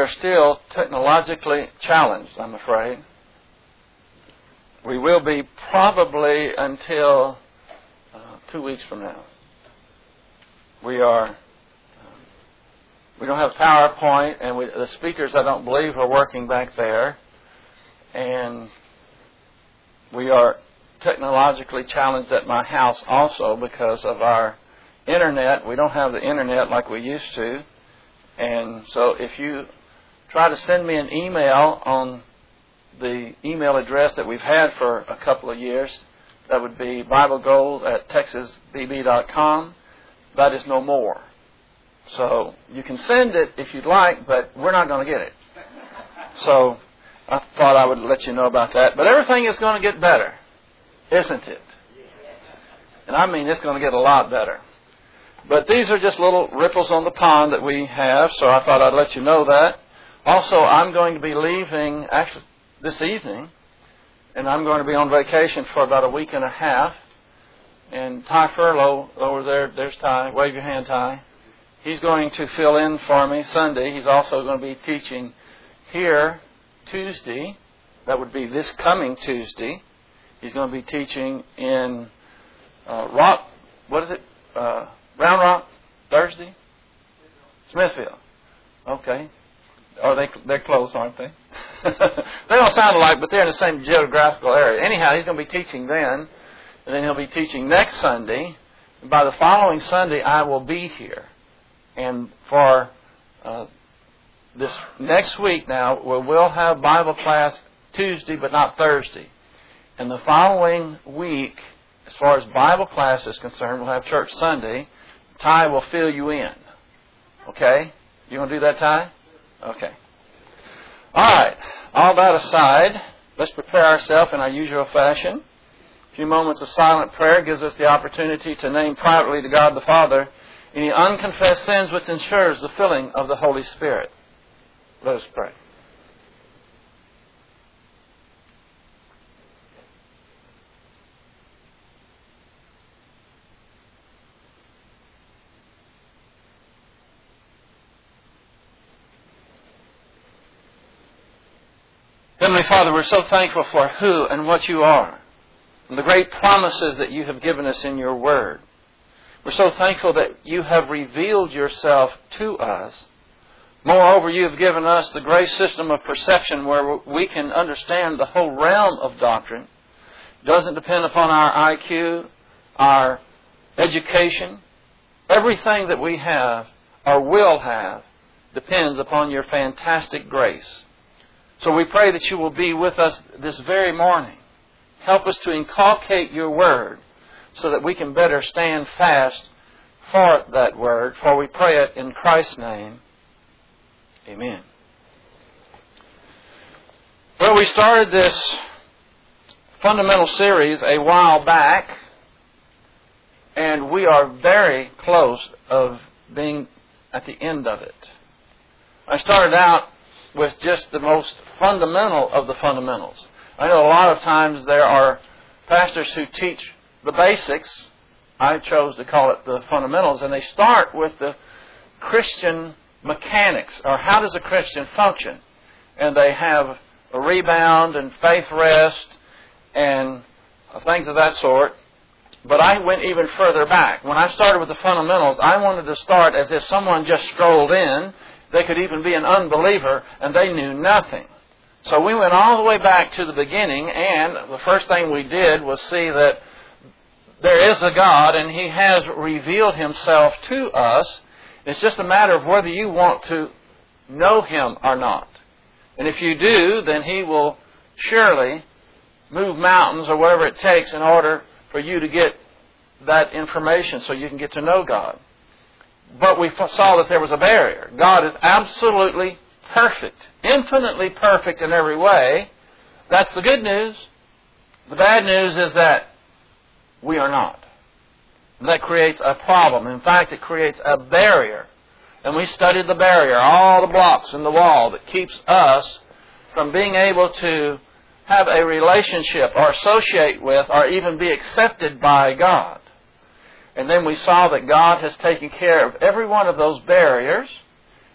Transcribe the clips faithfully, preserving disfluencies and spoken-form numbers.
are still technologically challenged, I'm afraid. We will be probably until uh, two weeks from now. We are, um, we don't have PowerPoint, and we, the speakers, I don't believe, are working back there. And we are technologically challenged at my house also because of our internet. We don't have the internet like we used to. And so if you try to send me an email on the email address that we've had for a couple of years, that would be biblegold at texas b b dot com. That is no more. So you can send it if you'd like, but we're not going to get it. So I thought I would let you know about that. But everything is going to get better, isn't it? And I mean, it's going to get a lot better. But these are just little ripples on the pond that we have, so I thought I'd let you know that. Also, I'm going to be leaving actually this evening, and I'm going to be on vacation for about a week and a half. And Ty Furlow over there, there's Ty. Wave your hand, Ty. He's going to fill in for me Sunday. He's also going to be teaching here Tuesday. That would be this coming Tuesday. He's going to be teaching in uh, Rock, what is it? Uh, Round Rock, Thursday? Smithville. Okay. Are they, they're close, aren't they? They don't sound alike, but they're in the same geographical area. Anyhow, he's going to be teaching then. And then he'll be teaching next Sunday. And by the following Sunday, I will be here. And for uh, this next week now, we will have Bible class Tuesday, but not Thursday. And the following week, as far as Bible class is concerned, we'll have church Sunday. Ty will fill you in. Okay? You want to do that, Ty? Okay. All right. All that aside, let's prepare ourselves in our usual fashion. A few moments of silent prayer gives us the opportunity to name privately to God the Father any unconfessed sins which ensures the filling of the Holy Spirit. Let us pray. Heavenly Father, we're so thankful for who and what you are, and the great promises that you have given us in your word. We're so thankful that you have revealed yourself to us. Moreover, you have given us the great system of perception where we can understand the whole realm of doctrine. It doesn't depend upon our I Q, our education. Everything that we have or will have depends upon your fantastic grace. So we pray that you will be with us this very morning. Help us to inculcate your word so that we can better stand fast for that word. For we pray it in Christ's name. Amen. Well, we started this fundamental series a while back, and we are very close of being at the end of it. I started out with just the most fundamental of the fundamentals. I know a lot of times there are pastors who teach the basics. I chose to call it the fundamentals. And they start with the Christian mechanics, or how does a Christian function? And they have a rebound and faith rest and things of that sort. But I went even further back. When I started with the fundamentals, I wanted to start as if someone just strolled in. They could even be an unbeliever, and they knew nothing. So we went all the way back to the beginning, and the first thing we did was see that there is a God, and He has revealed Himself to us. It's just a matter of whether you want to know Him or not. And if you do, then He will surely move mountains or whatever it takes in order for you to get that information so you can get to know God. But we saw that there was a barrier. God is absolutely perfect, infinitely perfect in every way. That's the good news. The bad news is that we are not. That creates a problem. In fact, it creates a barrier. And we studied the barrier, all the blocks in the wall that keeps us from being able to have a relationship or associate with or even be accepted by God. And then we saw that God has taken care of every one of those barriers,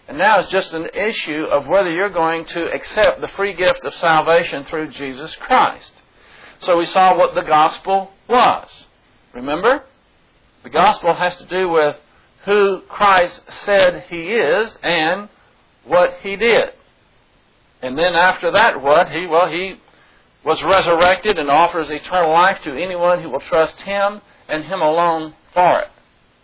And now it's just an issue of whether you're going to accept the free gift of salvation through Jesus Christ. So we saw what the gospel was. Remember? The gospel has to do with who Christ said He is and what He did. And then after that, what? He, well, He was resurrected and offers eternal life to anyone who will trust Him and Him alone for it.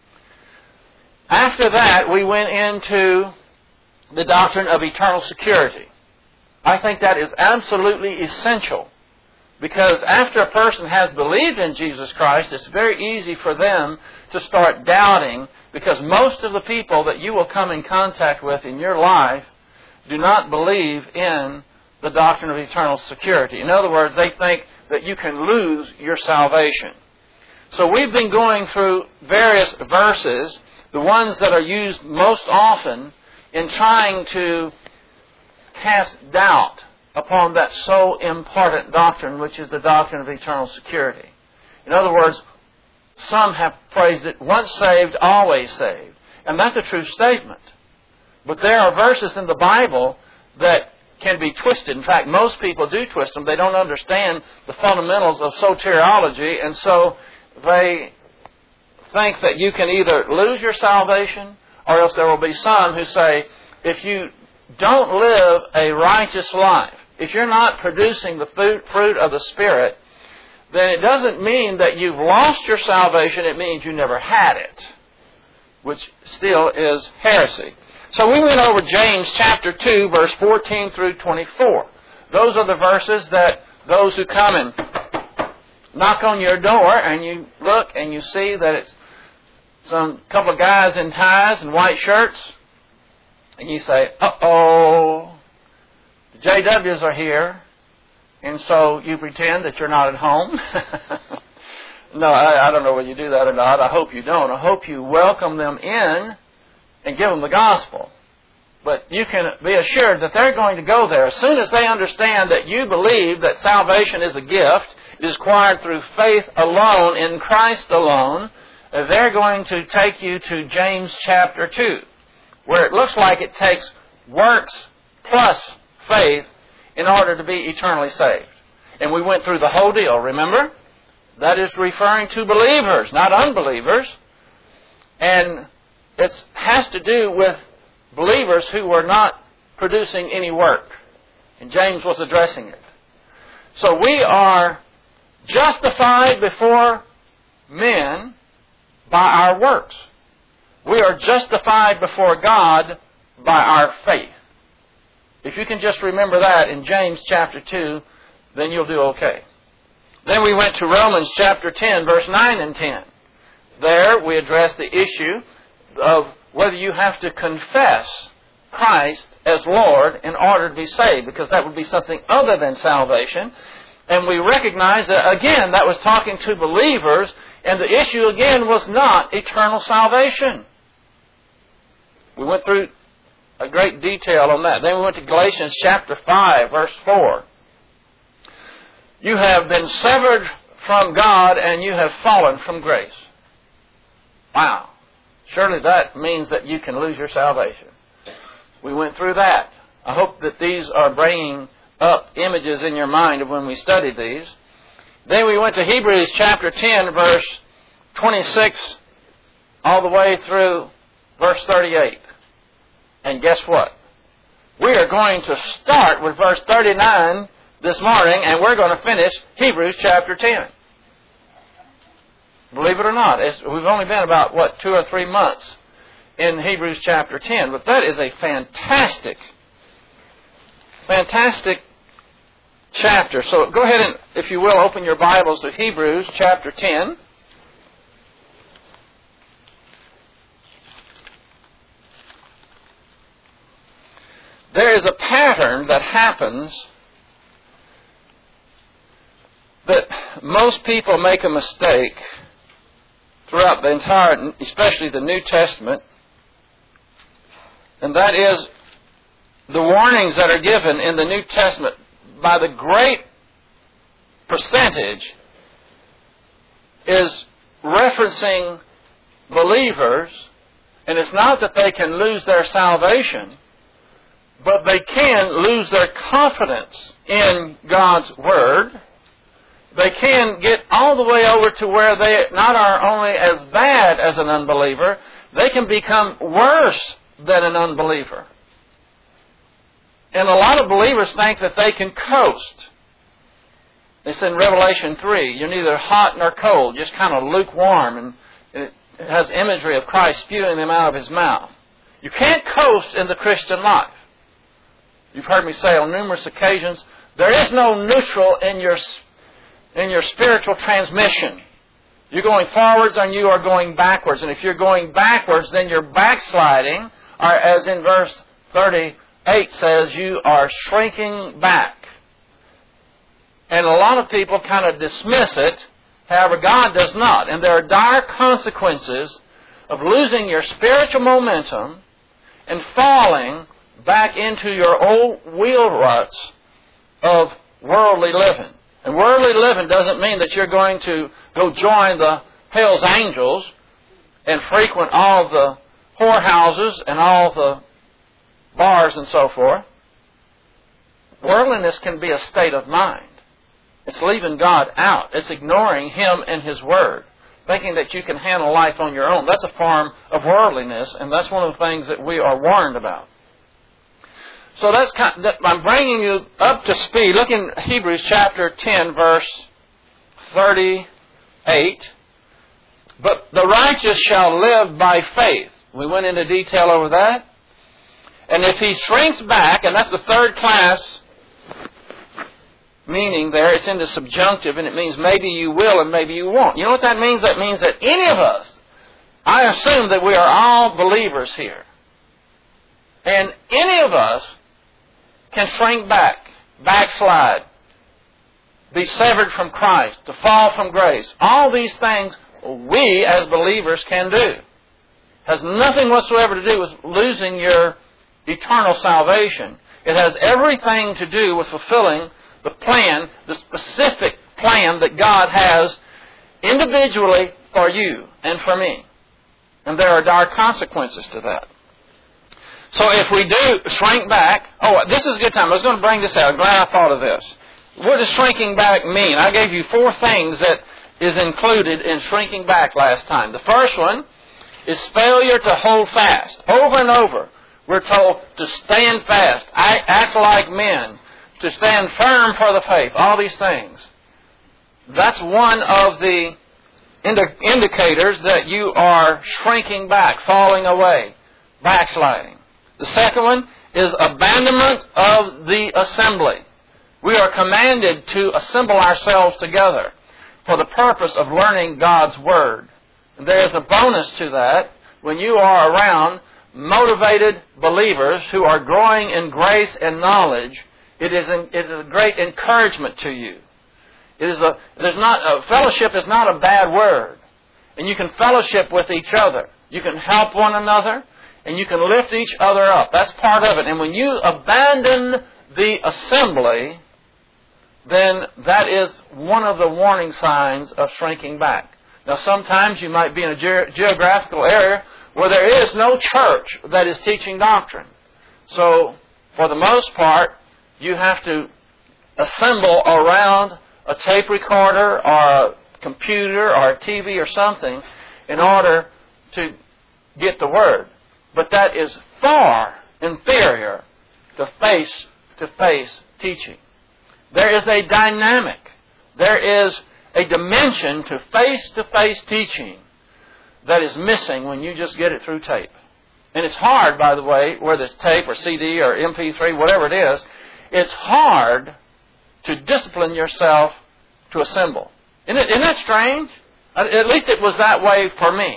After that, we went into the doctrine of eternal security. I think that is absolutely essential, because after a person has believed in Jesus Christ, it's very easy for them to start doubting, because most of the people that you will come in contact with in your life do not believe in the doctrine of eternal security. In other words, they think that you can lose your salvation. So we've been going through various verses, the ones that are used most often in trying to cast doubt upon that so important doctrine, which is the doctrine of eternal security. In other words, some have phrased it, once saved, always saved. And that's a true statement. But there are verses in the Bible that can be twisted. In fact, most people do twist them. They don't understand the fundamentals of soteriology, and so they think that you can either lose your salvation, or else there will be some who say, if you don't live a righteous life, if you're not producing the fruit of the Spirit, then it doesn't mean that you've lost your salvation. It means you never had it, which still is heresy. So we went over James chapter two, verse fourteen through twenty-four. Those are the verses that those who come and knock on your door and you look and you see that it's some couple of guys in ties and white shirts, and you say, uh-oh, the J Ws are here, and so you pretend that you're not at home. No, I, I don't know whether you do that or not. I hope you don't. I hope you welcome them in and give them the gospel. But you can be assured that they're going to go there. As soon as they understand that you believe that salvation is a gift, it is acquired through faith alone, in Christ alone, they're going to take you to James chapter two, where it looks like it takes works plus faith in order to be eternally saved. And we went through the whole deal, remember? That is referring to believers, not unbelievers. And it has to do with believers who were not producing any work. And James was addressing it. So we are justified before men by our works. We are justified before God by our faith. If you can just remember that in James chapter two, then you'll do okay. Then we went to Romans chapter ten, verse nine and ten. There we addressed the issue of whether you have to confess Christ as Lord in order to be saved, because that would be something other than salvation. And we recognize that, again, that was talking to believers, and the issue, again, was not eternal salvation. We went through a great detail on that. Then we went to Galatians chapter five, verse four. You have been severed from God, and you have fallen from grace. Wow. Surely that means that you can lose your salvation. We went through that. I hope that these are bringing up images in your mind of when we studied these. Then we went to Hebrews chapter ten, verse twenty-six, all the way through verse thirty-eight. And guess what? We are going to start with verse thirty-nine this morning, and we're going to finish Hebrews chapter ten. Believe it or not, it's, we've only been about, what, two or three months in Hebrews chapter ten. But that is a fantastic, fantastic chapter. So go ahead and, if you will, open your Bibles to Hebrews chapter ten. There is a pattern that happens that most people make a mistake throughout the entire, especially the New Testament, and that is the warnings that are given in the New Testament by the great percentage is referencing believers And it's not that they can lose their salvation, but they can lose their confidence in God's Word. They can get all the way over to where they not are only as bad as an unbeliever, they can become worse than an unbeliever. And a lot of believers think that they can coast. It's in Revelation three. You're neither hot nor cold, just kind of lukewarm. And it has imagery of Christ spewing them out of His mouth. You can't coast in the Christian life. You've heard me say on numerous occasions, there is no neutral in your in your spiritual transmission. You're going forwards and you are going backwards. And if you're going backwards, then you're backsliding, or as in verse thirty-eight says, you are shrinking back. And a lot of people kind of dismiss it. However, God does not. And there are dire consequences of losing your spiritual momentum and falling back into your old wheel ruts of worldly living. And worldly living doesn't mean that you're going to go join the hell's angels and frequent all the whorehouses and all the bars and so forth. Worldliness can be a state of mind. It's leaving God out. It's ignoring Him and His Word, thinking that you can handle life on your own. That's a form of worldliness, and that's one of the things that we are warned about. So that's kind of, I'm bringing you up to speed. Look in Hebrews chapter ten, verse thirty-eight. But the righteous shall live by faith. We went into detail over that. And if he shrinks back, and that's the third class meaning there, it's in the subjunctive, and it means maybe you will and maybe you won't. You know what that means? That means that any of us, I assume that we are all believers here. And any of us can shrink back, backslide, be severed from Christ, to fall from grace. All these things we as believers can do. Has nothing whatsoever to do with losing your eternal salvation. It has everything to do with fulfilling the plan, the specific plan that God has individually for you and for me. And there are dire consequences to that. So if we do shrink back, oh, this is a good time. I was going to bring this out. I'm glad I thought of this. What does shrinking back mean? I gave you four things that is included in shrinking back last time. The first one is failure to hold fast. Over and over, we're told to stand fast, act like men, to stand firm for the faith, all these things. That's one of the indi- indicators that you are shrinking back, falling away, backsliding. The second one is abandonment of the assembly. We are commanded to assemble ourselves together for the purpose of learning God's Word. And there is a bonus to that when you are around motivated believers who are growing in grace and knowledge. It is, an, it is a great encouragement to you. It is a, there's not a, fellowship is not a bad word, and you can fellowship with each other. You can help one another, and you can lift each other up. That's part of it. And when you abandon the assembly, then that is one of the warning signs of shrinking back. Now, sometimes you might be in a ge- geographical area where there is no church that is teaching doctrine. So, for the most part, you have to assemble around a tape recorder or a computer or a T V or something in order to get the Word. But that is far inferior to face-to-face teaching. There is a dynamic. There is a dimension to face-to-face teaching that is missing when you just get it through tape. And it's hard, by the way, whether it's tape or C D or M P three, whatever it is, it's hard to discipline yourself to assemble. Isn't, it, isn't that strange? At least it was that way for me.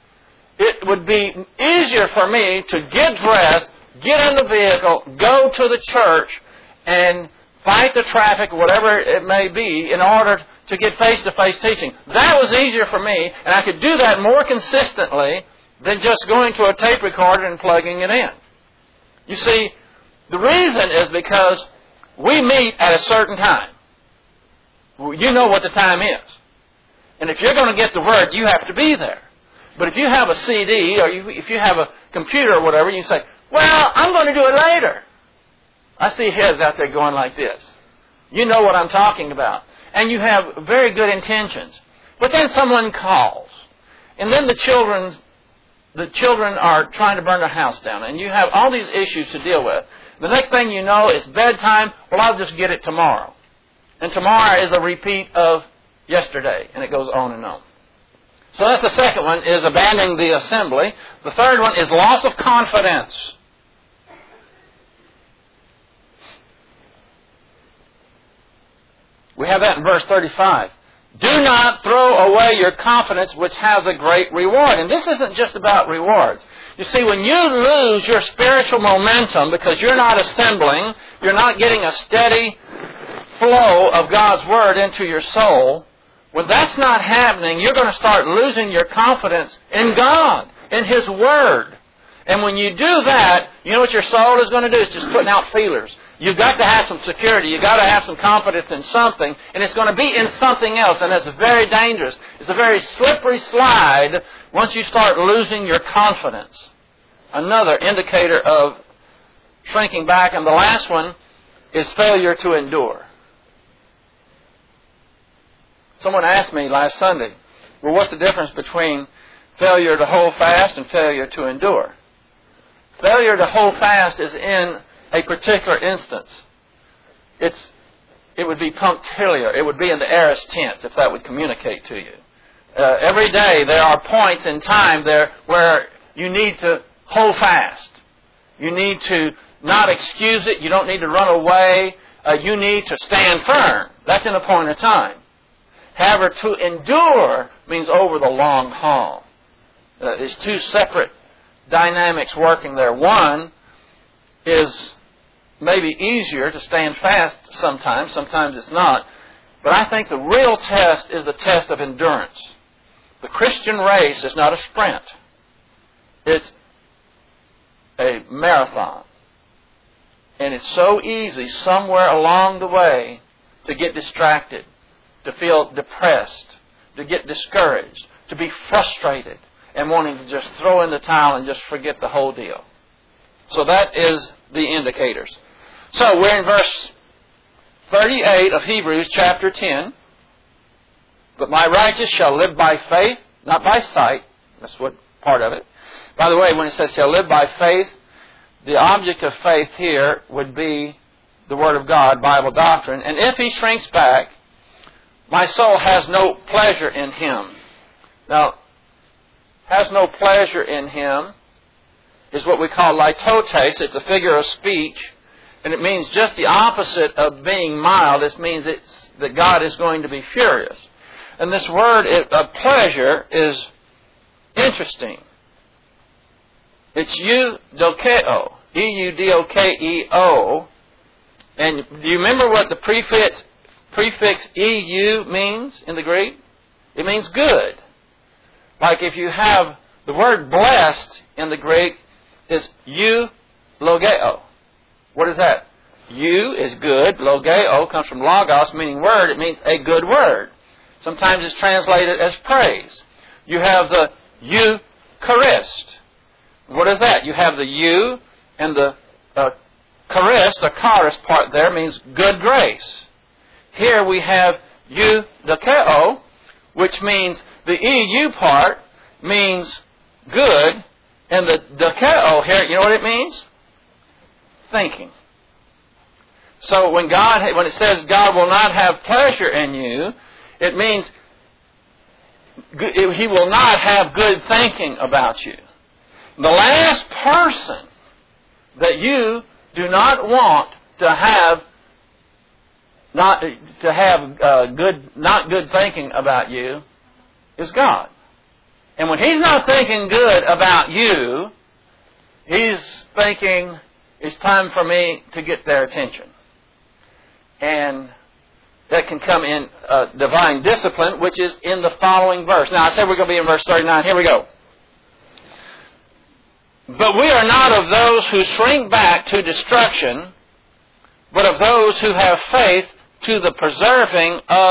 It would be easier for me to get dressed, get in the vehicle, go to the church, and fight the traffic, whatever it may be, in order to get face-to-face teaching. That was easier for me, and I could do that more consistently than just going to a tape recorder and plugging it in. You see, the reason is because we meet at a certain time. You know what the time is. And if you're going to get the Word, you have to be there. But if you have a C D or you, if you have a computer or whatever, you say, well, I'm going to do it later. I see heads out there going like this. You know what I'm talking about. And you have very good intentions. But then someone calls. And then the children, the children are trying to burn their house down. And you have all these issues to deal with. The next thing you know, it's bedtime. Well, I'll just get it tomorrow. And tomorrow is a repeat of yesterday. And it goes on and on. So that's the second one, is abandoning the assembly. The third one is loss of confidence. We have that in verse thirty-five. Do not throw away your confidence, which has a great reward. And this isn't just about rewards. You see, when you lose your spiritual momentum because you're not assembling, you're not getting a steady flow of God's Word into your soul, when that's not happening, you're going to start losing your confidence in God, in His Word. And when you do that, you know what your soul is going to do? It's just putting out feelers. You've got to have some security. You've got to have some confidence in something. And it's going to be in something else. And that's very dangerous. It's a very slippery slide once you start losing your confidence. Another indicator of shrinking back. And the last one is failure to endure. Someone asked me last Sunday, well, what's the difference between failure to hold fast and failure to endure? Failure to hold fast is in a particular instance. It's, it would be punctiliar. It would be in the aorist tense, if that would communicate to you. Uh, every day there are points in time there where you need to hold fast. You need to not excuse it. You don't need to run away. Uh, you need to stand firm. That's in a point of time. However, to endure means over the long haul. Uh, there's two separate dynamics working there. One is maybe easier to stand fast sometimes. Sometimes it's not. But I think the real test is the test of endurance. The Christian race is not a sprint. It's a marathon. And it's so easy somewhere along the way to get distracted, to feel depressed, to get discouraged, to be frustrated, and wanting to just throw in the towel and just forget the whole deal. So that is the indicators. So we're in verse thirty-eight of Hebrews chapter ten. But my righteous shall live by faith, not by sight. That's what part of it. By the way, when it says shall live by faith, the object of faith here would be the Word of God, Bible doctrine. And if he shrinks back, my soul has no pleasure in him. Now, has no pleasure in him is what we call litotes. It's a figure of speech. And it means just the opposite of being mild. It means it's, that God is going to be furious. And this word of pleasure is interesting. It's eudokeo. E U D O K E O. And do you remember what the prefix, prefix E U means in the Greek? It means good. Like if you have the word blessed in the Greek is eulogeo. What is that? Eu is good. Logeo comes from logos, meaning word. It means a good word. Sometimes it's translated as praise. You have the Eucharist. What is that? You have the eu and the uh, charis, the charis part there means good grace. Here we have eudokeo, which means the E U part means good, and the dokeo here, you know what it means? Thinking. So when God, when it says God will not have pleasure in you, it means He will not have good thinking about you. The last person that you do not want to have not to have uh, good, not good thinking about you is God. And when He's not thinking good about you, He's thinking it's time for me to get their attention. And that can come in uh, divine discipline, which is in the following verse. Now, I said we're going to be in verse thirty-nine. Here we go. But we are not of those who shrink back to destruction, but of those who have faith to the preserving of the soul.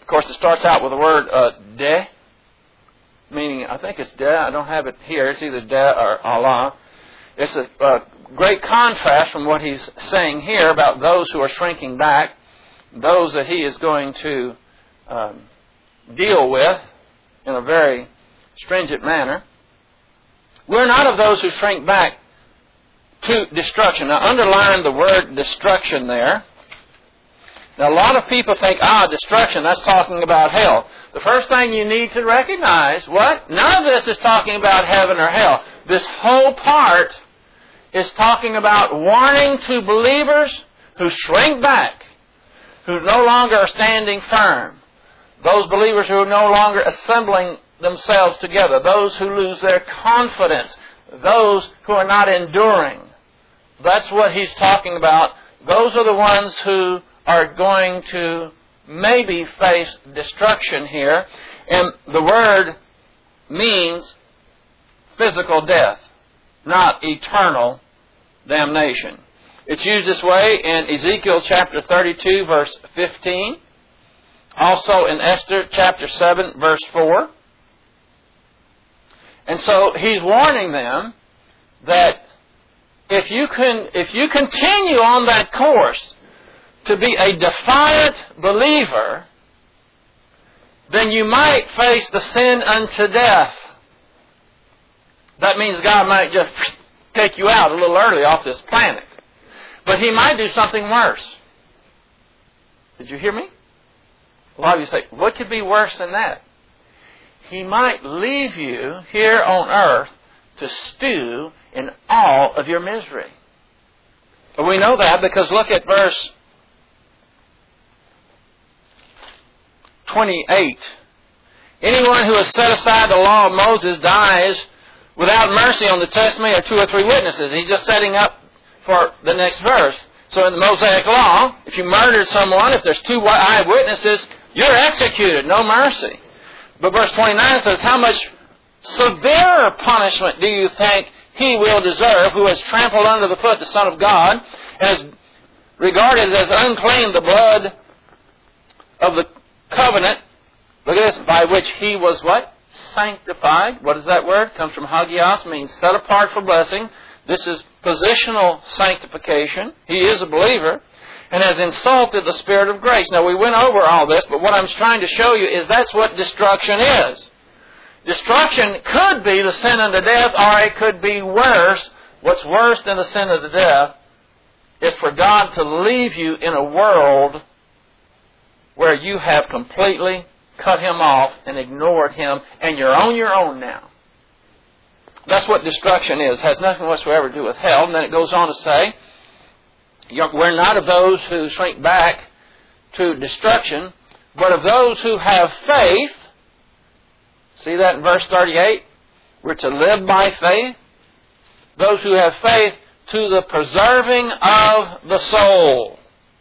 Of course, it starts out with the word uh, de, meaning, I think it's de. I don't have it here. It's either de or Allah. It's a, a great contrast from what he's saying here about those who are shrinking back, those that he is going to um, deal with in a very stringent manner. We're not of those who shrink back to destruction. Now, underline the word destruction there. Now, a lot of people think, ah, destruction, that's talking about hell. The first thing you need to recognize, what? None of this is talking about heaven or hell. This whole part is talking about warning to believers who shrink back, who no longer are standing firm. Those believers who are no longer assembling themselves together. Those who lose their confidence. Those who are not enduring. That's what he's talking about. Those are the ones who are going to maybe face destruction here. And the word means physical death, not eternal damnation. It's used this way in Ezekiel chapter thirty-two, verse fifteen. Also in Esther chapter seven, verse four. And so he's warning them that if you can, if you continue on that course to be a defiant believer, then you might face the sin unto death. That means God might just take you out a little early off this planet. But He might do something worse. Did you hear me? A lot of you say, what could be worse than that? He might leave you here on earth to stew in all of your misery. But we know that because look at verse twenty-eight. Anyone who has set aside the law of Moses dies without mercy on the testimony of two or three witnesses. He's just setting up for the next verse. So in the Mosaic law, if you murdered someone, if there's two eyewitnesses, you're executed, no mercy. But verse twenty-nine says, how much severer punishment do you think he will deserve who has trampled under the foot the Son of God and has regarded as unclean the blood of the covenant, look at this, by which he was what? Sanctified. What is that word? It comes from hagios, means set apart for blessing. This is positional sanctification. He is a believer and has insulted the Spirit of grace. Now, we went over all this, but what I'm trying to show you is that's what destruction is. Destruction could be the sin unto death, or it could be worse. What's worse than the sin unto death is for God to leave you in a world where you have completely cut Him off and ignored Him, and you're on your own now. That's what destruction is. It has nothing whatsoever to do with hell. And then it goes on to say, we're not of those who shrink back to destruction, but of those who have faith. See that in verse thirty-eight? We're to live by faith. Those who have faith to the preserving of the soul.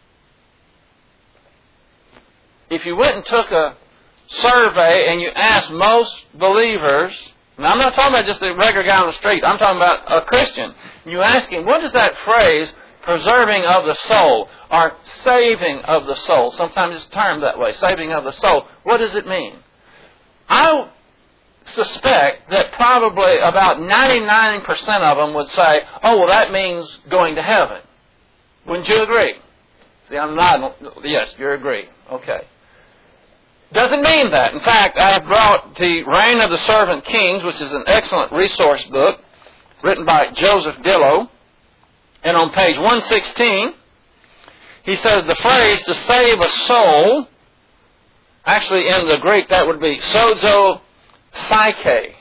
If you went and took a survey and you asked most believers, and I'm not talking about just a regular guy on the street, I'm talking about a Christian, and you ask him, what does that phrase, preserving of the soul, or saving of the soul, sometimes it's termed that way, saving of the soul, what does it mean? I suspect that probably about ninety-nine percent of them would say, oh, well, that means going to heaven. Wouldn't you agree? See, I'm not, yes, you agree. Okay. Doesn't mean that. In fact, I have brought the Reign of the Servant Kings, which is an excellent resource book, written by Joseph Dillow. And on page one sixteen, he says the phrase to save a soul, actually in the Greek that would be sozo psyche.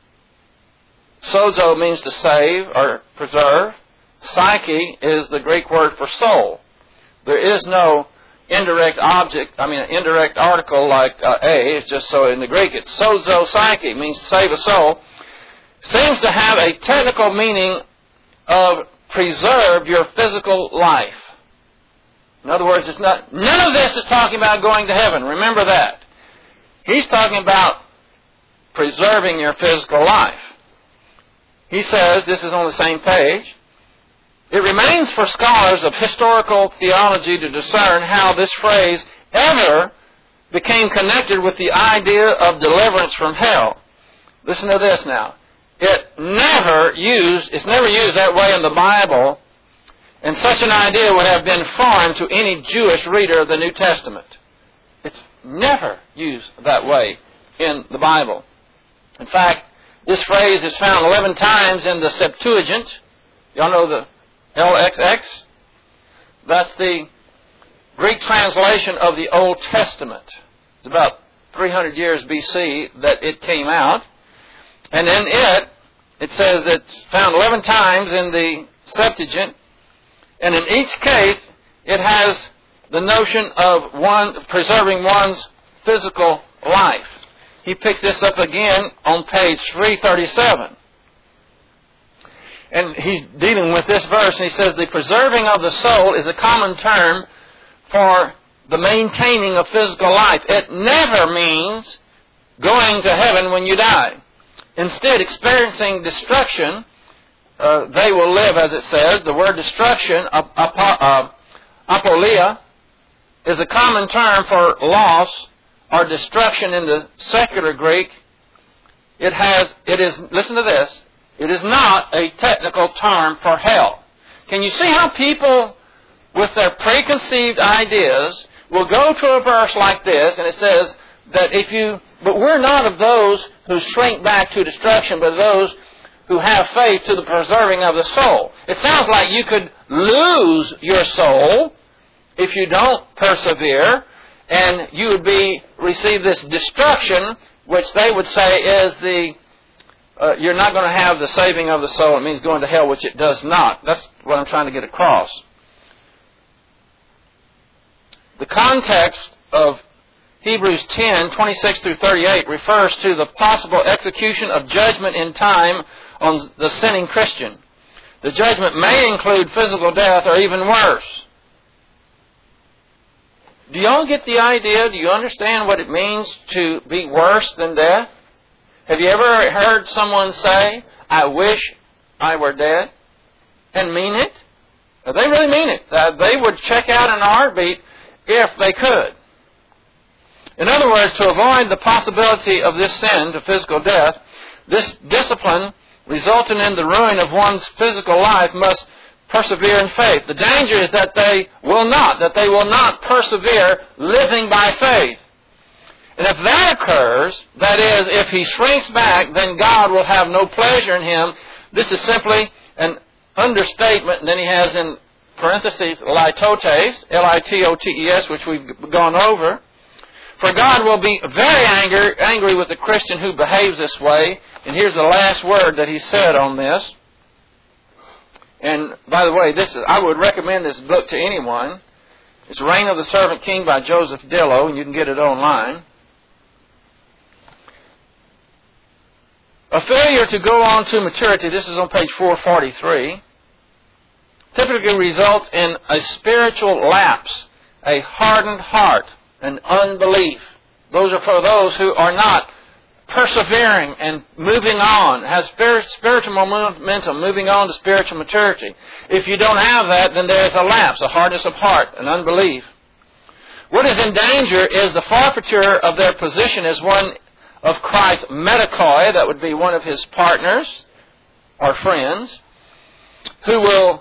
Sozo means to save or preserve. Psyche is the Greek word for soul. There is no indirect object, I mean an indirect article like uh, a, it's just so in the Greek it's sozo psyche, means to save a soul. Seems to have a technical meaning of preserve your physical life. In other words, it's not, none of this is talking about going to heaven. Remember that. He's talking about preserving your physical life. He says, this is on the same page, it remains for scholars of historical theology to discern how this phrase ever became connected with the idea of deliverance from hell. Listen to this now. It never used, it's never used that way in the Bible, and such an idea would have been foreign to any Jewish reader of the New Testament. It's never used that way in the Bible. In fact, this phrase is found eleven times in the Septuagint. Y'all know the L X X? That's the Greek translation of the Old Testament. It's about three hundred years B C that it came out. And in it, it says it's found eleven times in the Septuagint. And in each case, it has the notion of one preserving one's physical life. He picks this up again on page three thirty-seven. And he's dealing with this verse, and he says, the preserving of the soul is a common term for the maintaining of physical life. It never means going to heaven when you die. Instead, experiencing destruction, uh, they will live, as it says. The word destruction, ap- ap- uh, apolia, is a common term for loss or destruction in the secular Greek. It has, it is, listen to this, it is not a technical term for hell. Can you see how people, with their preconceived ideas, will go to a verse like this, and it says that if you, but we're not of those who shrink back to destruction, but those who have faith to the preserving of the soul. It sounds like you could lose your soul if you don't persevere, and you would be receive this destruction, which they would say is the uh, you're not going to have the saving of the soul. It means going to hell, which it does not. That's what I'm trying to get across. The context of Hebrews ten, twenty-six through thirty-eight refers to the possible execution of judgment in time on the sinning Christian. The judgment may include physical death or even worse. Do y'all get the idea? Do you understand what it means to be worse than death? Have you ever heard someone say, I wish I were dead? And mean it? They really mean it. They would check out in a heartbeat if they could. In other words, to avoid the possibility of this sin to physical death, this discipline resulting in the ruin of one's physical life must persevere in faith. The danger is that they will not, that they will not persevere living by faith. And if that occurs, that is, if he shrinks back, then God will have no pleasure in him. This is simply an understatement. And then he has in parentheses, litotes, L I T O T E S, which we've gone over. For God will be very angry, angry with the Christian who behaves this way. And here's the last word that he said on this. And by the way, this is, I would recommend this book to anyone. It's Reign of the Servant King by Joseph Dillow, and you can get it online. A failure to go on to maturity, this is on page four forty-three, typically results in a spiritual lapse, a hardened heart, and unbelief. Those are for those who are not persevering and moving on, has spiritual momentum, moving on to spiritual maturity. If you don't have that, then there is a lapse, a hardness of heart, an unbelief. What is in danger is the forfeiture of their position as one of Christ's medikoi, that would be one of his partners or friends, who will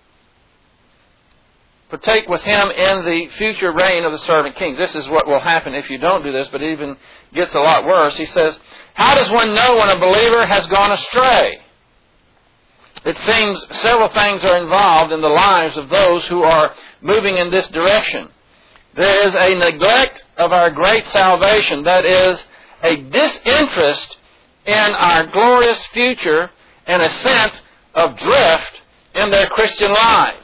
partake with him in the future reign of the servant kings. This is what will happen if you don't do this, but it even gets a lot worse. He says, how does one know when a believer has gone astray? It seems several things are involved in the lives of those who are moving in this direction. There is a neglect of our great salvation, that is, a disinterest in our glorious future and a sense of drift in their Christian lives.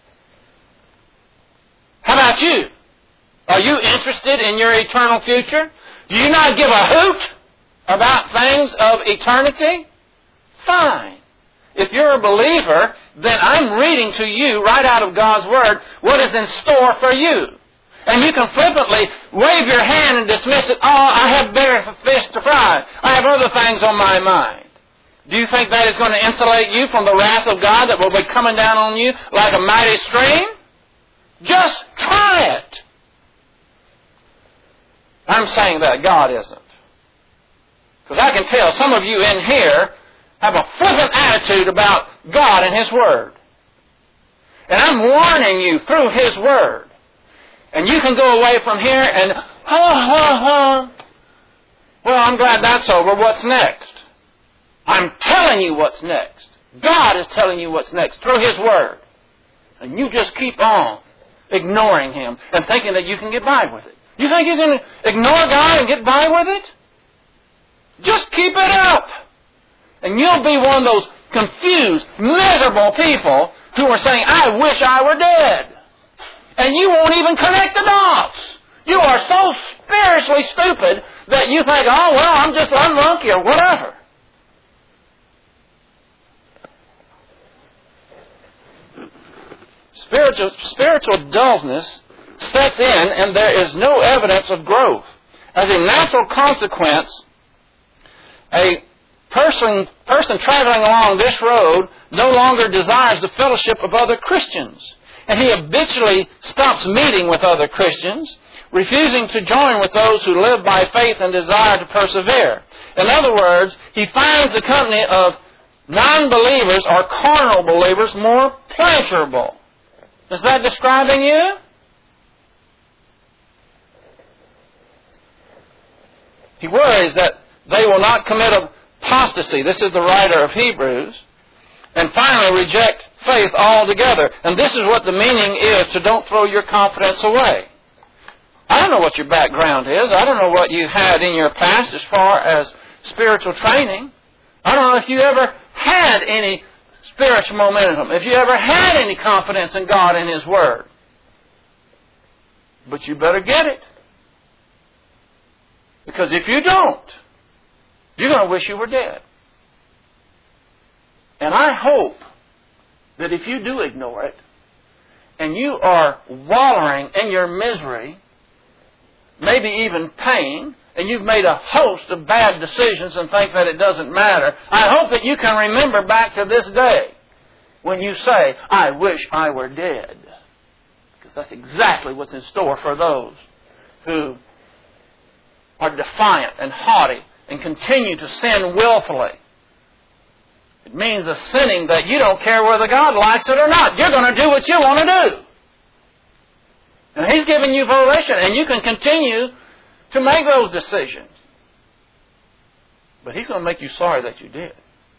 How about you? Are you interested in your eternal future? Do you not give a hoot about things of eternity? Fine. If you're a believer, then I'm reading to you right out of God's Word what is in store for you. And you can flippantly wave your hand and dismiss it. Oh, I have better fish to fry. I have other things on my mind. Do you think that is going to insulate you from the wrath of God that will be coming down on you like a mighty stream? Just try it. I'm saying that. God isn't. Because I can tell some of you in here have a flippant attitude about God and His Word. And I'm warning you through His Word. And you can go away from here and, ha, ha, ha. Well, I'm glad that's over. What's next? I'm telling you what's next. God is telling you what's next through His Word. And you just keep on ignoring Him and thinking that you can get by with it. You think you can ignore God and get by with it? Just keep it up. And you'll be one of those confused, miserable people who are saying, I wish I were dead. And you won't even connect the dots. You are so spiritually stupid that you think, oh, well, I'm just unlucky or whatever. Spiritual, spiritual dullness sets in and there is no evidence of growth. As a natural consequence, a person, person traveling along this road no longer desires the fellowship of other Christians. And he habitually stops meeting with other Christians, refusing to join with those who live by faith and desire to persevere. In other words, he finds the company of non-believers or carnal believers more pleasurable. Is that describing you? He worries that they will not commit apostasy. This is the writer of Hebrews. And finally reject faith altogether. And this is what the meaning is to don't throw your confidence away. I don't know what your background is. I don't know what you had in your past as far as spiritual training. I don't know if you ever had any spiritual momentum, if you ever had any confidence in God and His Word. But you better get it. Because if you don't, you're going to wish you were dead. And I hope that if you do ignore it, and you are wallowing in your misery, maybe even pain, and you've made a host of bad decisions and think that it doesn't matter, I hope that you can remember back to this day when you say, I wish I were dead. Because that's exactly what's in store for those who are defiant and haughty and continue to sin willfully. It means a sinning that you don't care whether God likes it or not. You're going to do what you want to do. And He's given you volition, and you can continue to make those decisions. But He's going to make you sorry that you did.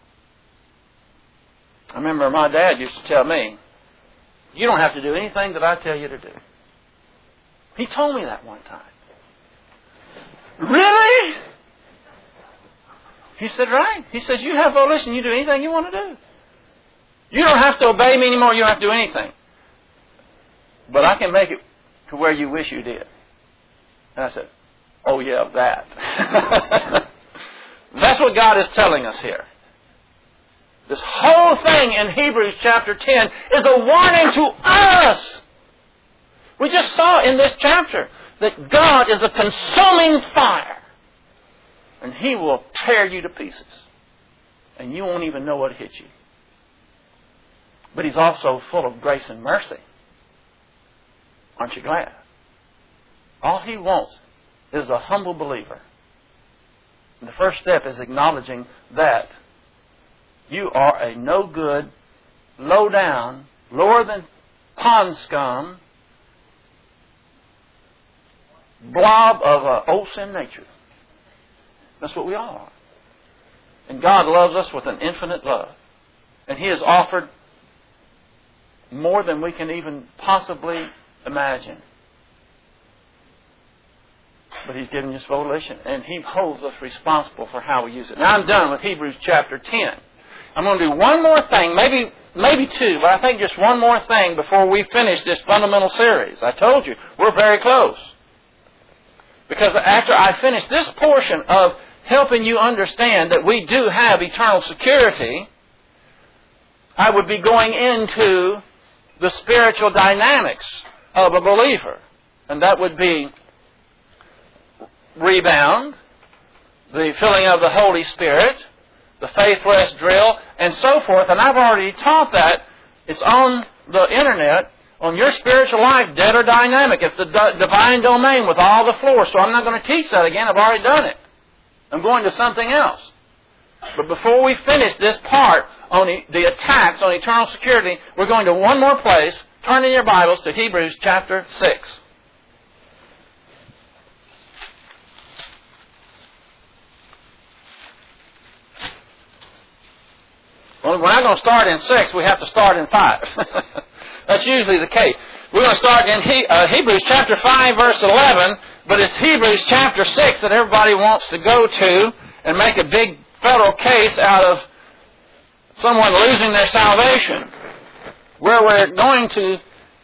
I remember my dad used to tell me, you don't have to do anything that I tell you to do. He told me that one time. Really? He said, right. He says, you have volition. You do anything you want to do. You don't have to obey me anymore. You don't have to do anything. But I can make it to where you wish you did. And I said, oh yeah, that. That's what God is telling us here. This whole thing in Hebrews chapter ten is a warning to us. We just saw in this chapter that God is a consuming fire. And He will tear you to pieces. And you won't even know what hit you. But He's also full of grace and mercy. Aren't you glad? All He wants is a humble believer. And the first step is acknowledging that you are a no good, low down, lower than pond scum, blob of uh, old sin nature. That's what we all are. And God loves us with an infinite love. And He has offered more than we can even possibly imagine. But He's given us volition. And He holds us responsible for how we use it. Now I'm done with Hebrews chapter ten. I'm going to do one more thing, maybe maybe two, but I think just one more thing before we finish this fundamental series. I told you, we're very close. Because after I finish this portion of helping you understand that we do have eternal security, I would be going into the spiritual dynamics of a believer. And that would be rebound, the filling of the Holy Spirit, the faith rest drill, and so forth. And I've already taught that. It's on the internet on your spiritual life, dead or dynamic. It's the d- divine domain with all the floor. So I'm not going to teach that again. I've already done it. I'm going to something else. But before we finish this part on the, the attacks on eternal security, we're going to one more place. Turn in your Bibles to Hebrews chapter six. Well, we're not going to start in six. We have to start in five. That's usually the case. We're going to start in he, uh, Hebrews chapter five, verse eleven, but it's Hebrews chapter six that everybody wants to go to and make a big federal case out of someone losing their salvation. Where we're going to,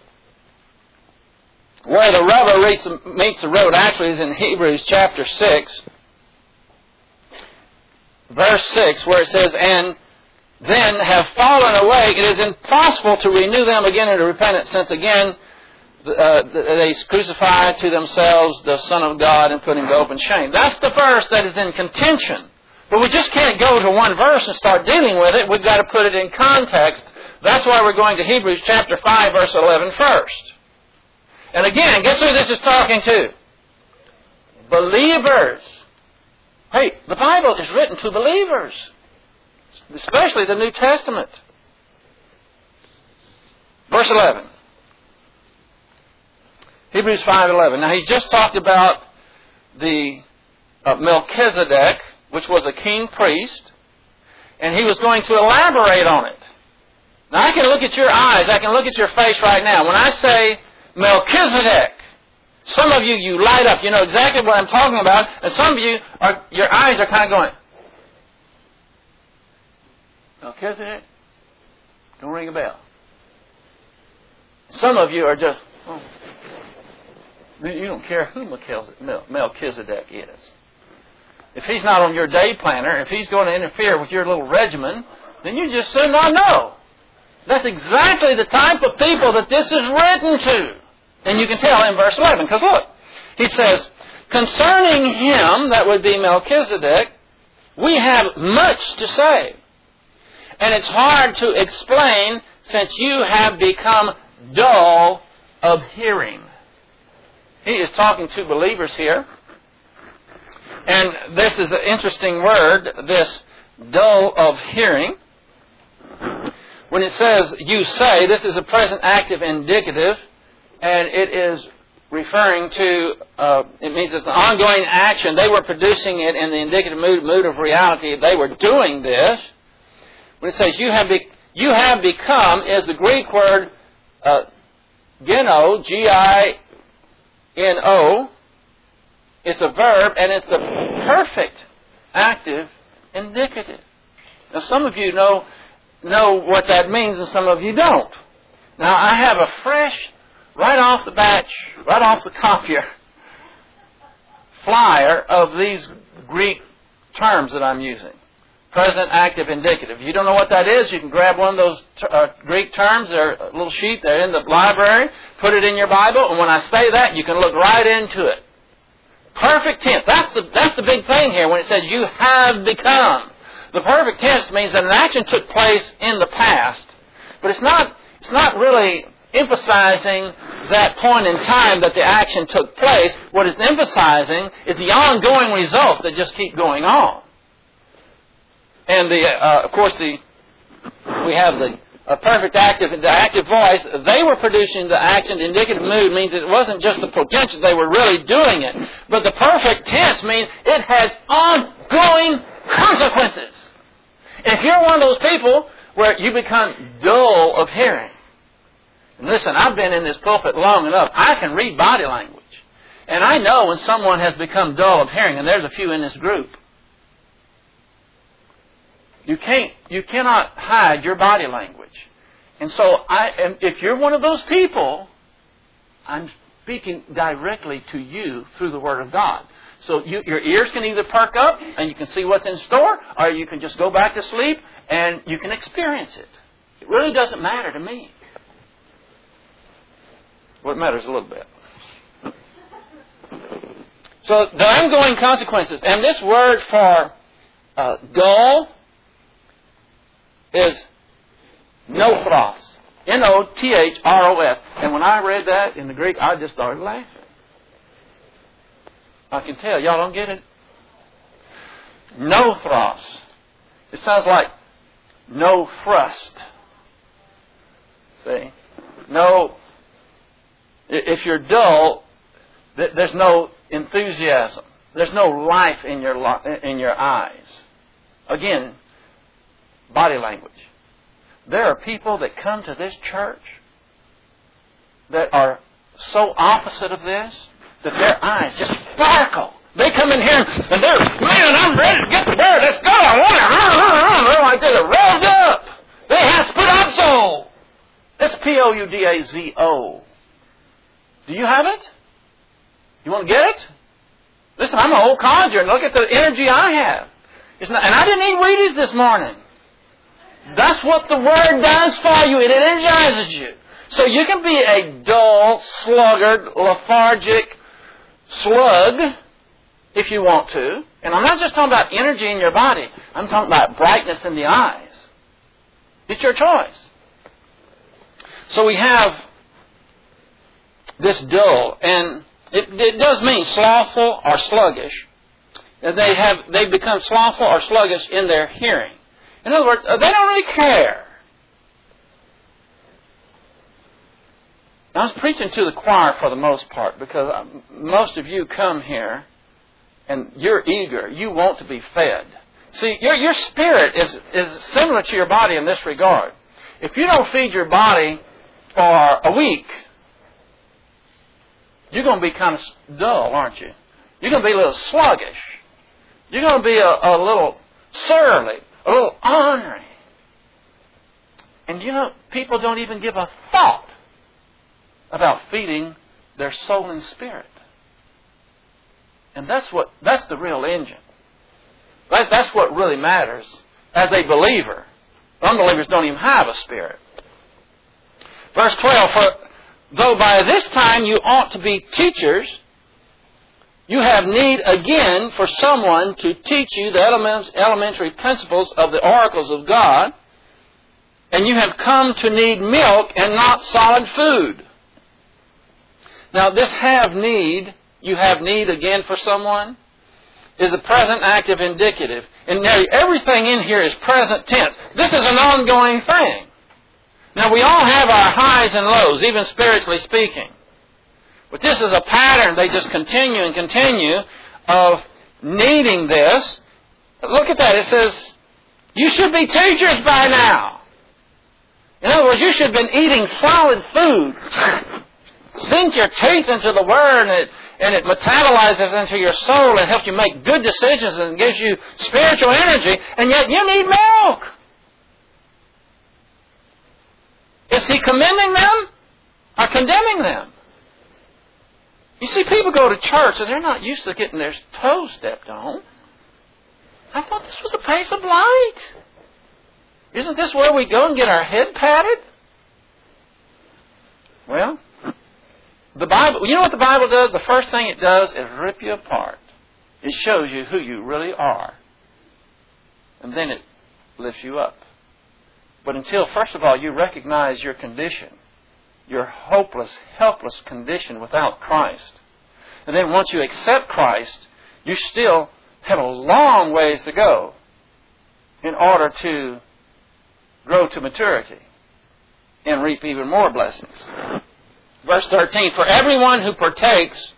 where the rubber meets the road, actually is in Hebrews chapter six, verse six, where it says, and then have fallen away, it is impossible to renew them again into repentance, since again uh, they crucify to themselves the Son of God and put him to open shame. That's the verse that is in contention. But we just can't go to one verse and start dealing with it. We've got to put it in context. That's why we're going to Hebrews chapter five, verse eleven first. And again, guess who this is talking to? Believers. Hey, the Bible is written to believers. Especially the New Testament. Verse eleven. Hebrews five eleven. Now he's just talked about the uh, Melchizedek, which was a king priest, and he was going to elaborate on it. Now I can look at your eyes, I can look at your face right now. When I say Melchizedek, some of you, you light up, you know exactly what I'm talking about, and some of you, are, your eyes are kind of going, Melchizedek? Don't ring a bell. Some of you are just, oh, you don't care who Melchizedek is. If he's not on your day planner, if he's going to interfere with your little regimen, then you just should not know. That's exactly the type of people that this is written to. And you can tell in verse eleven, because look, he says, concerning him, that would be Melchizedek, we have much to say. And it's hard to explain since you have become dull of hearing. He is talking to believers here. And this is an interesting word, this dull of hearing. When it says you say, this is a present active indicative, and it is referring to, uh, it means it's an ongoing action. They were producing it in the indicative mood, mood of reality. They were doing this. When it says you have, be, you have become, is the Greek word uh, gino, G I N O. It's a verb, and it's the perfect active indicative. Now, some of you know know what that means, and some of you don't. Now, I have a fresh, right off the batch, right off the copier, flyer of these Greek terms that I'm using. Present active indicative. If you don't know what that is, you can grab one of those uh, Greek terms. They're a little sheet. They're in the library. Put it in your Bible, and when I say that, you can look right into it. Perfect tense. That's the, that's the big thing here when it says you have become. The perfect tense means that an action took place in the past, but it's not, it's not really emphasizing that point in time that the action took place. What it's emphasizing is the ongoing results that just keep going on. And the, uh, of course, the we have the uh, perfect active, the active voice. They were producing the action. The indicative mood means it wasn't just the potential; they were really doing it. But the perfect tense means it has ongoing consequences. If you're one of those people where you become dull of hearing, and listen, I've been in this pulpit long enough. I can read body language, and I know when someone has become dull of hearing. And there's a few in this group. You can't, you cannot hide your body language. And so, I, and if you're one of those people, I'm speaking directly to you through the Word of God. So you, your ears can either perk up and you can see what's in store, or you can just go back to sleep and you can experience it. It really doesn't matter to me. What matters a little bit. So the ongoing consequences, and this word for uh, dull is nophros. N O T H R O S. And when I read that in the Greek, I just started laughing. I can tell. Y'all don't get it? Nothros. It sounds like no thrust. See? No. If you're dull, there's no enthusiasm. There's no life in your in your eyes. Again, body language. There are people that come to this church that are so opposite of this that their eyes just sparkle. They come in here and they're, man, I'm ready to get the word. Let's go. I want it. They're like they're revved up. They have spoudazo. That's P O U D A Z O. Do you have it? You want to get it? Listen, I'm an old codger, and look at the energy I have. It's not, and I didn't eat Wheaties this morning. That's what the Word does for you. It energizes you. So you can be a dull, sluggard, lethargic slug if you want to. And I'm not just talking about energy in your body. I'm talking about brightness in the eyes. It's your choice. So we have this dull, and it, it does mean slothful or sluggish. And they have they become slothful or sluggish in their hearing. In other words, they don't really care. I was preaching to the choir for the most part because most of you come here and you're eager. You want to be fed. See, your your spirit is, is similar to your body in this regard. If you don't feed your body for a week, you're going to be kind of dull, aren't you? You're going to be a little sluggish. You're going to be a, a little surly, a little ornery. And you know, people don't even give a thought about feeding their soul and spirit. And that's what that's the real engine. That, that's what really matters as a believer. Unbelievers don't even have a spirit. Verse twelve, for though by this time you ought to be teachers, you have need again for someone to teach you the elements, elementary principles of the oracles of God, and you have come to need milk and not solid food. Now this have need, you have need again for someone, is a present active indicative. And now everything in here is present tense. This is an ongoing thing. Now we all have our highs and lows, even spiritually speaking. But this is a pattern. They just continue and continue of needing this. Look at that. It says, you should be teachers by now. In other words, you should have been eating solid food. Sink your teeth into the Word, and it, and it metabolizes into your soul and helps you make good decisions and gives you spiritual energy, and yet you need milk. Is He commending them or condemning them? You see, people go to church and they're not used to getting their toes stepped on. I thought this was a place of light. Isn't this where we go and get our head patted? Well, the Bible, you know what the Bible does? The first thing it does is rip you apart. It shows you who you really are. And then it lifts you up. But until, first of all, you recognize your condition, your hopeless, helpless condition without Christ. And then once you accept Christ, you still have a long ways to go in order to grow to maturity and reap even more blessings. Verse thirteen, for everyone who partakes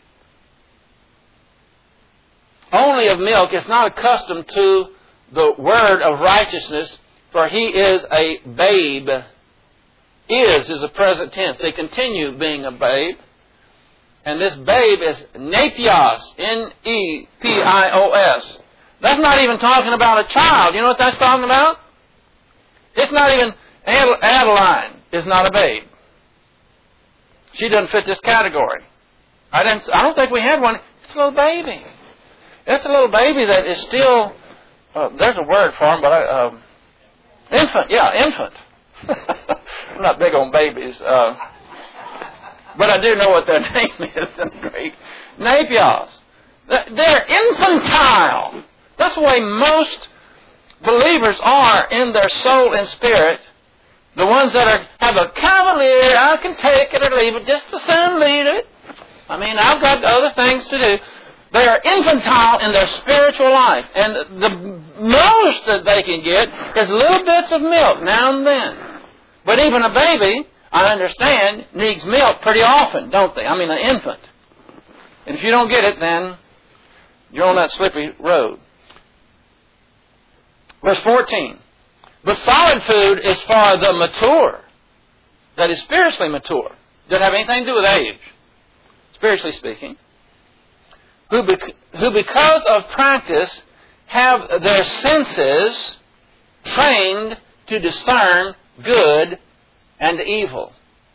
only of milk is not accustomed to the word of righteousness, for he is a babe. Is is a present tense. They continue being a babe. And this babe is nepios, N E P I O S. That's not even talking about a child. You know what that's talking about? It's not even, Adeline is not a babe. She doesn't fit this category. I didn't. I don't think we had one. It's a little baby. It's a little baby that is still, uh, there's a word for him, but I, uh, infant. Yeah, infant. I'm not big on babies. Uh, but I do know what their name is in Greek. Nepios. They're infantile. That's the way most believers are in their soul and spirit The ones that are have a cavalier, I can take it or leave it, just as soon leave it. I mean, I've got other things to do. They are infantile in their spiritual life. And the most that they can get is little bits of milk now and then. But even a baby, I understand, needs milk pretty often, don't they? I mean, an infant. And if you don't get it, then you're on that slippery road. Verse fourteen. But solid food is for the mature, that is spiritually mature. Doesn't have anything to do with age, spiritually speaking. Who, bec- who because of practice have their senses trained to discern good and evil.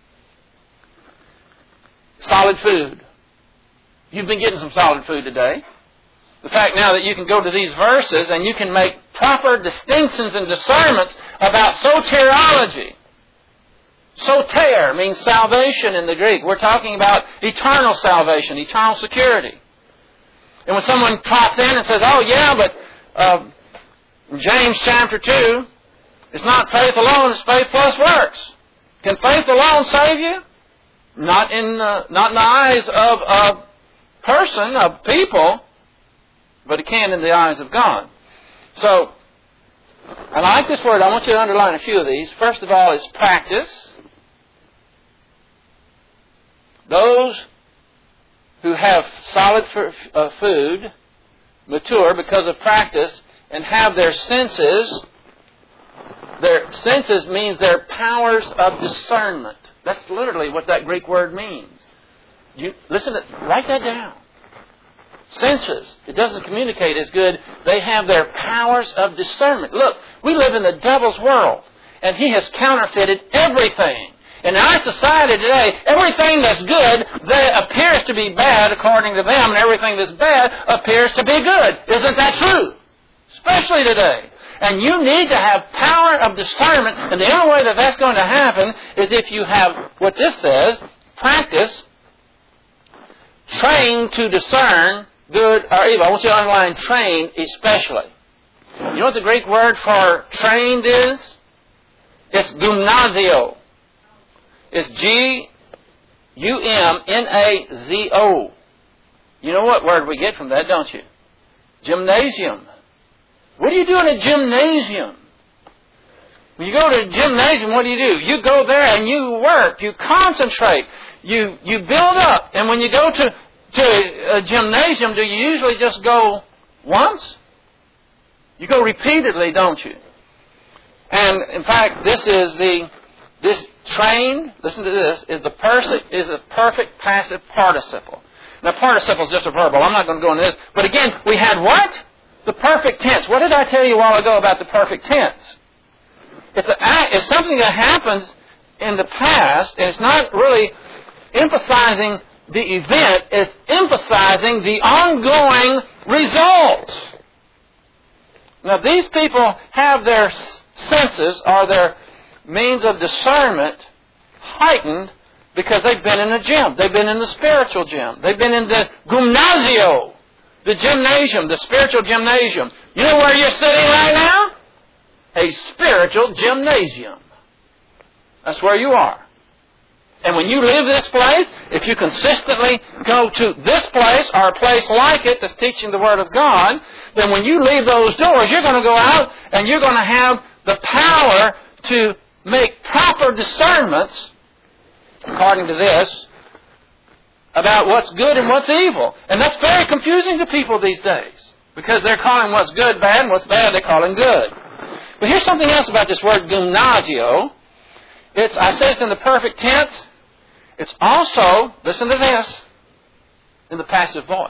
Solid food. You've been getting some solid food today. The fact now that you can go to these verses and you can make proper distinctions and discernments about soteriology. Soter means salvation in the Greek. We're talking about eternal salvation, eternal security. And when someone pops in and says, oh yeah, but uh, James chapter two, it's not faith alone, it's faith plus works. Can faith alone save you? Not in, uh, not in the eyes of a person, of people, but it can in the eyes of God. So, I like this word. I want you to underline a few of these. First of all, it's practice. Those who have solid uh, food, mature because of practice, and have their senses, their senses means their powers of discernment. That's literally what that Greek word means. You listen to, write that down. Senses. It doesn't communicate as good. They have their powers of discernment. Look, we live in the devil's world, and he has counterfeited everything. In our society today, everything that's good that appears to be bad according to them, and everything that's bad appears to be good. Isn't that true? Especially today. And you need to have power of discernment, and the only way that that's going to happen is if you have what this says, practice, trained to discern good or evil. I want you to underline trained especially. You know what the Greek word for trained is? It's gymnasio. It's G U M N A Z O. You know what word we get from that, don't you? Gymnasium. What do you do in a gymnasium? When you go to a gymnasium, what do you do? You go there and you work. You concentrate. You you build up. And when you go to, to a gymnasium, do you usually just go once? You go repeatedly, don't you? And in fact, this is the this trained. Listen to this. Is the perfect is a perfect passive participle. Now, participle is just a verbal. I'm not going to go into this. But again, we had what? The perfect tense. What did I tell you a while ago about the perfect tense? It's, a, it's something that happens in the past, and it's not really emphasizing the event. It's emphasizing the ongoing results. Now, these people have their senses or their means of discernment heightened because they've been in a gym. They've been in the spiritual gym. They've been in the gymnasio, the gymnasium, the spiritual gymnasium. You know where you're sitting right now? A spiritual gymnasium. That's where you are. And when you leave this place, if you consistently go to this place or a place like it that's teaching the Word of God, then when you leave those doors, you're going to go out and you're going to have the power to make proper discernments, according to this, about what's good and what's evil. And that's very confusing to people these days, because they're calling what's good bad and what's bad they're calling good. But here's something else about this word gymnasio. It's, I say it's in the perfect tense. It's also, listen to this, in the passive voice.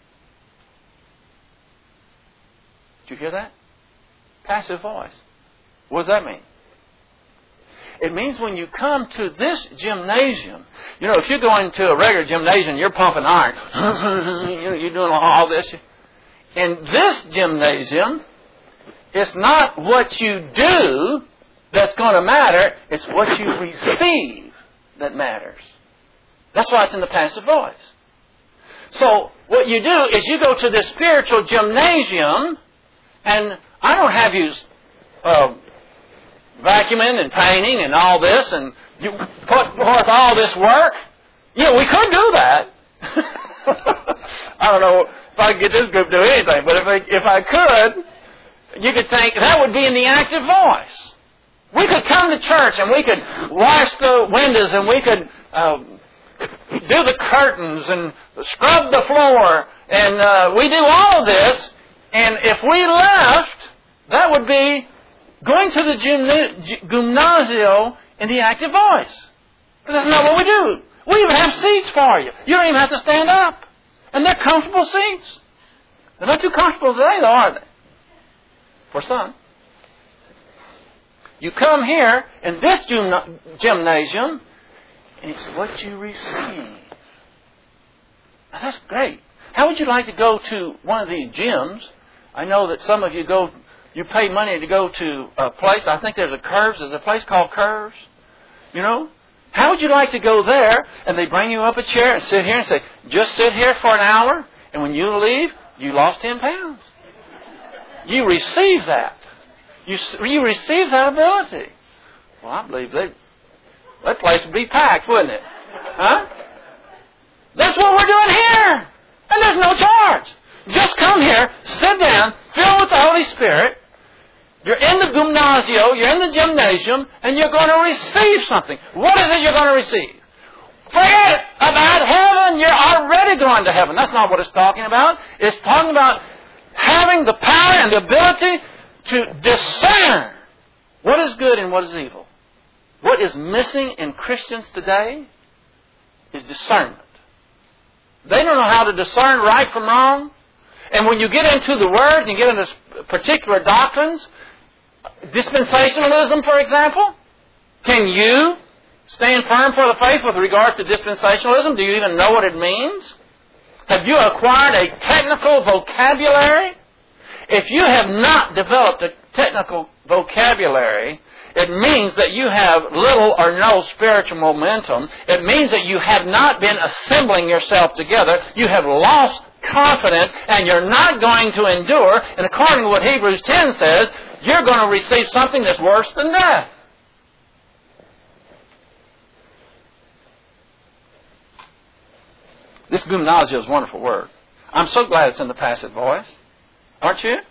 Did you hear that? Passive voice. What does that mean? It means when you come to this gymnasium, you know, if you're going to a regular gymnasium, you're pumping iron. You're doing all this. In this gymnasium, it's not what you do that's going to matter. It's what you receive that matters. That's why it's in the passive voice. So what you do is you go to this spiritual gymnasium, and I don't have you uh, vacuuming and painting and all this, and you put forth all this work. Yeah, we could do that. I don't know if I could get this group to do anything, but if I, if I could, you could think that would be in the active voice. We could come to church and we could wash the windows and we could uh, do the curtains and scrub the floor, and uh, we do all of this, and if we left, that would be going to the gymna- gymnasio in the active voice. But that's not what we do. We even have seats for you. You don't even have to stand up. And they're comfortable seats. They're not too comfortable today, though, are they? For some. You come here in this gym- gymnasium, and it's what you receive. Now, that's great. How would you like to go to one of these gyms? I know that some of you go, you pay money to go to a place. I think there's a Curves. There's a place called Curves. You know? How would you like to go there, and they bring you up a chair and sit here and say, just sit here for an hour, and when you leave, you lost ten pounds. You receive that. You, you receive that ability. Well, I believe they, that place would be packed, wouldn't it? Huh? That's what we're doing here. And there's no charge. Just come here, sit down, fill with the Holy Spirit. You're in the gymnasio, you're in the gymnasium, and you're going to receive something. What is it you're going to receive? Forget about heaven. You're already going to heaven. That's not what it's talking about. It's talking about having the power and the ability to discern what is good and what is evil. What is missing in Christians today is discernment. They don't know how to discern right from wrong. And when you get into the Word and you get into particular doctrines, dispensationalism, for example, can you stand firm for the faith with regards to dispensationalism? Do you even know what it means? Have you acquired a technical vocabulary? If you have not developed a technical vocabulary, it means that you have little or no spiritual momentum. It means that you have not been assembling yourself together. You have lost confidence, and you're not going to endure. And according to what Hebrews ten says, you're going to receive something that's worse than death. This gymnasia is a wonderful word. I'm so glad it's in the passive voice. Aren't you?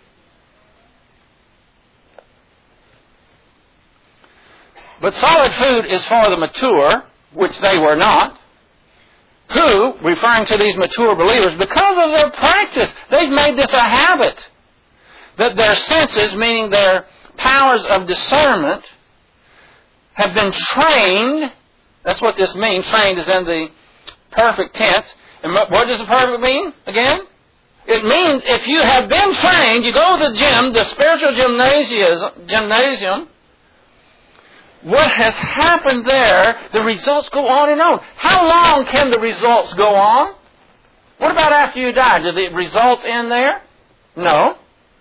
But solid food is for the mature, which they were not, who, referring to these mature believers, because of their practice, they've made this a habit, that their senses, meaning their powers of discernment, have been trained. That's what this means. Trained is in the perfect tense. And what does the perfect mean, again? It means if you have been trained, you go to the gym, the spiritual gymnasium, what has happened there, the results go on and on. How long can the results go on? What about after you die? Do the results end there? No.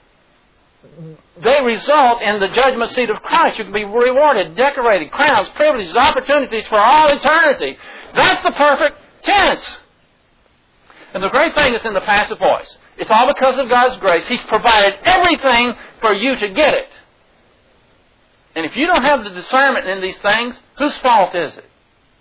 They result in the judgment seat of Christ. You can be rewarded, decorated, crowns, privileges, opportunities for all eternity. That's the perfect tense. And the great thing is in the passive voice. It's all because of God's grace. He's provided everything for you to get it. And if you don't have the discernment in these things, whose fault is it?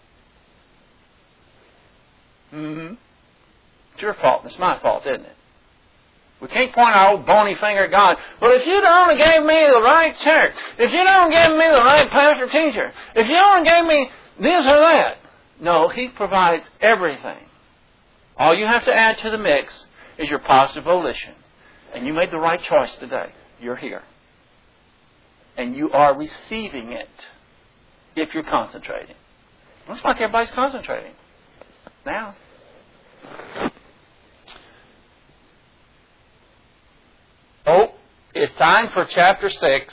Mm-hmm. It's your fault. It's my fault, isn't it? We can't point our old bony finger at God. Well, if you don't give me the right church, if you don't give me the right pastor teacher, if you don't give me this or that. No, He provides everything. All you have to add to the mix is your positive volition. And you made the right choice today. You're here. And you are receiving it if you're concentrating. Looks like everybody's concentrating now. Oh, it's time for chapter six.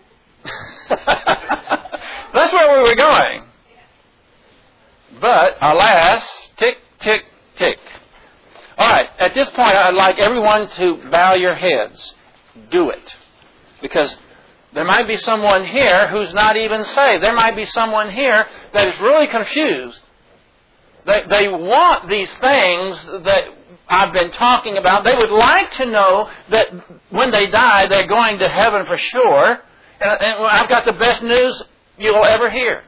That's where we were going. But, alas, tick, tick, tick. All right, at this point, I'd like everyone to bow your heads. Do it. Because there might be someone here who's not even saved. There might be someone here that is really confused. They, they want these things that I've been talking about. They would like to know that when they die, they're going to heaven for sure. And, and I've got the best news you'll ever hear.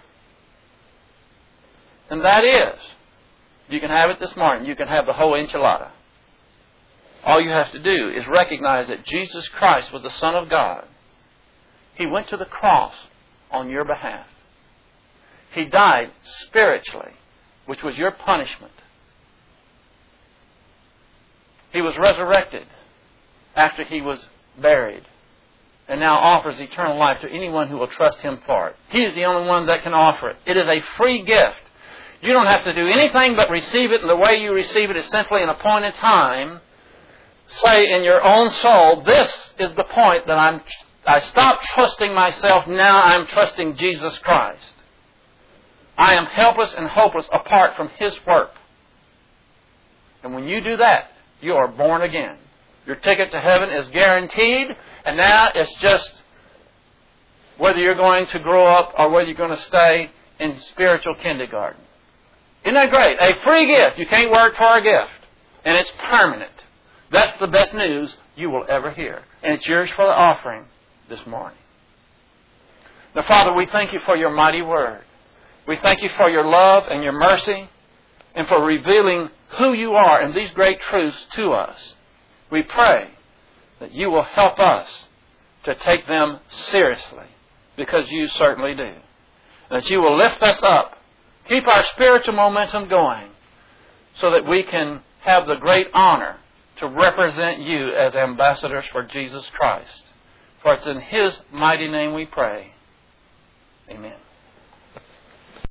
And that is, you can have it this morning. You can have the whole enchilada. All you have to do is recognize that Jesus Christ was the Son of God. He went to the cross on your behalf. He died spiritually, which was your punishment. He was resurrected after He was buried, and now offers eternal life to anyone who will trust Him for it. He is the only one that can offer it. It is a free gift. You don't have to do anything but receive it, and the way you receive it is simply an appointed time. Say in your own soul, this is the point that I'm, I stopped trusting myself, now I'm trusting Jesus Christ. I am helpless and hopeless apart from His work. And when you do that, you are born again. Your ticket to heaven is guaranteed, and now it's just whether you're going to grow up or whether you're going to stay in spiritual kindergarten. Isn't that great? A free gift. You can't work for a gift. And it's permanent. That's the best news you will ever hear. And it's yours for the offering this morning. Now, Father, we thank You for Your mighty word. We thank You for Your love and Your mercy and for revealing who You are and these great truths to us. We pray that You will help us to take them seriously, because You certainly do. And that You will lift us up, keep our spiritual momentum going, so that we can have the great honor to represent You as ambassadors for Jesus Christ. For it's in His mighty name we pray. Amen.